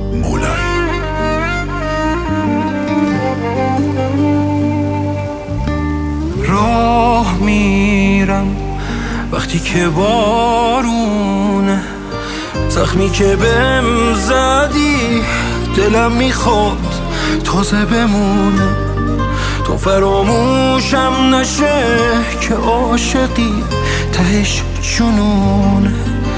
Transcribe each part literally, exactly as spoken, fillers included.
مولایی. راه میرم وقتی که بارونه، زخمی که بهم زدی دلم میخواد تازه بمونه. تو فراموشم نشه که عاشقی تهش جنونه.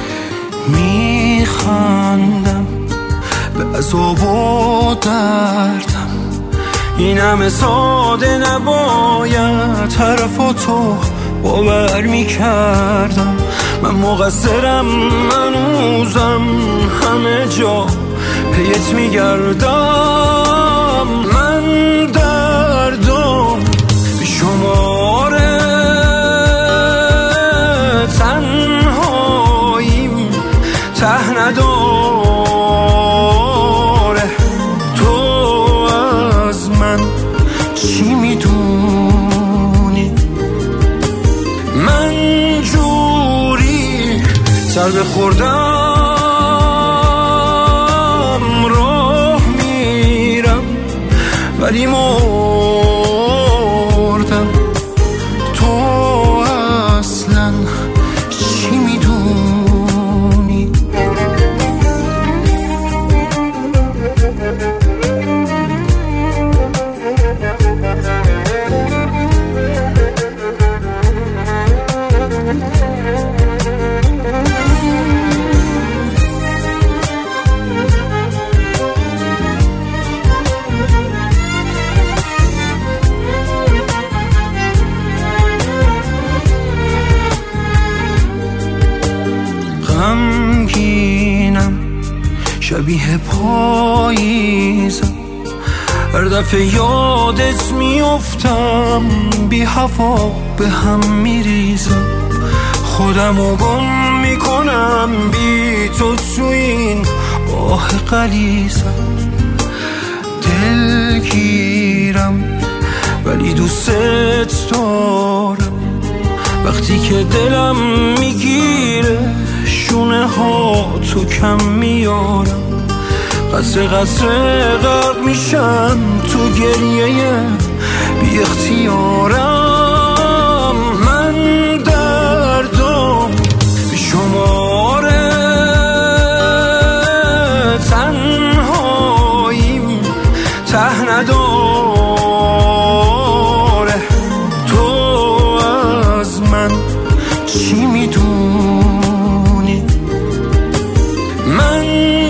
میخندم به عذاب و دردم، این همه ساده نباید حرفاتو باور میکردم. من مقصرم، منوزم همه جا پیت میگردم. من دردم به شماره تنهاییم ته نداره. تو از من چی میدونی؟ من جوری سر بخوردم راه میرم ولی مردم. تو اصلا چی میدونی؟ غمگینم شبیه پاییزم، هر دفعه یادت میافتم بی هوا به هم میریزم. خودمو گم میکنم بی تو تو این آه غلیظم. دلگیرم ولی دوست دارم، وقتی که دلم میگیره شونه ها تو کم میارم. قصر قصر غرق میشم تو گریه بی اختیارم. من دردم به شماره تنهاییم ته نداره. تو از من چی میدونی؟ من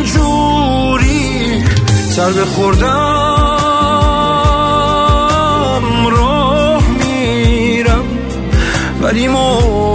جوری سر بخوردم راه میرم ولی مردم.